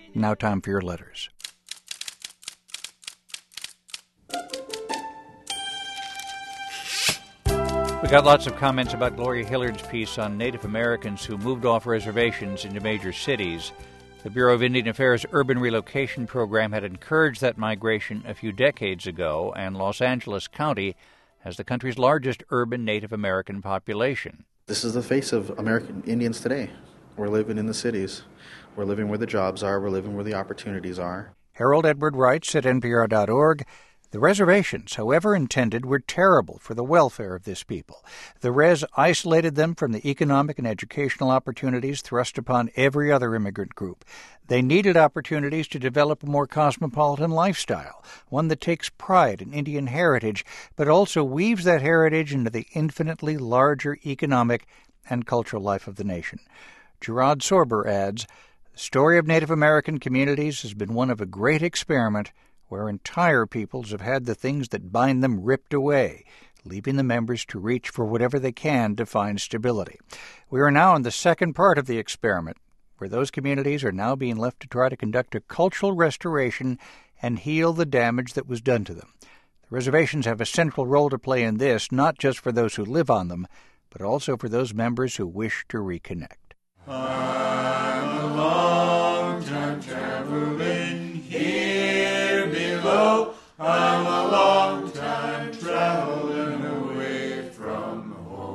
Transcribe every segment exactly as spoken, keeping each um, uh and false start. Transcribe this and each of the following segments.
Now time for your letters. We got lots of comments about Gloria Hillard's piece on Native Americans who moved off reservations into major cities. The Bureau of Indian Affairs Urban Relocation Program had encouraged that migration a few decades ago, and Los Angeles County has the country's largest urban Native American population. This is the face of American Indians today. We're living in the cities. We're living where the jobs are. We're living where the opportunities are. Harold Edward writes at N P R dot org, the reservations, however intended, were terrible for the welfare of this people. The res isolated them from the economic and educational opportunities thrust upon every other immigrant group. They needed opportunities to develop a more cosmopolitan lifestyle, one that takes pride in Indian heritage, but also weaves that heritage into the infinitely larger economic and cultural life of the nation. Gerard Sorber adds, the story of Native American communities has been one of a great experiment where entire peoples have had the things that bind them ripped away, leaving the members to reach for whatever they can to find stability. We are now in the second part of the experiment, where those communities are now being left to try to conduct a cultural restoration and heal the damage that was done to them. The reservations have a central role to play in this, not just for those who live on them, but also for those members who wish to reconnect. I'm a long time traveling here below. I'm a long time traveling away from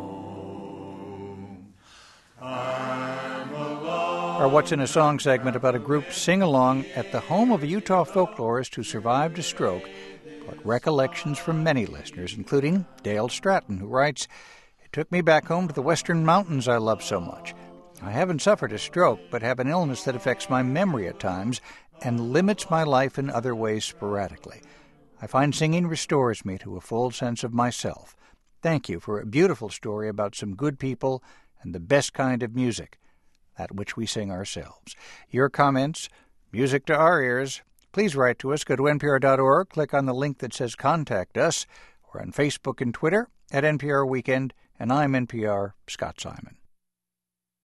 home. I'm a long... Our What's in a Song segment about a group sing-along at the home of a Utah folklorist who survived a stroke brought recollections from many listeners, including Dale Stratton, who writes, "It took me back home to the western mountains I love so much. I haven't suffered a stroke, but have an illness that affects my memory at times and limits my life in other ways sporadically. I find singing restores me to a full sense of myself. Thank you for a beautiful story about some good people and the best kind of music, that which we sing ourselves." Your comments, music to our ears. Please write to us. Go to N P R dot org, click on the link that says Contact Us. We're on Facebook and Twitter at N P R Weekend, and I'm N P R Scott Simon.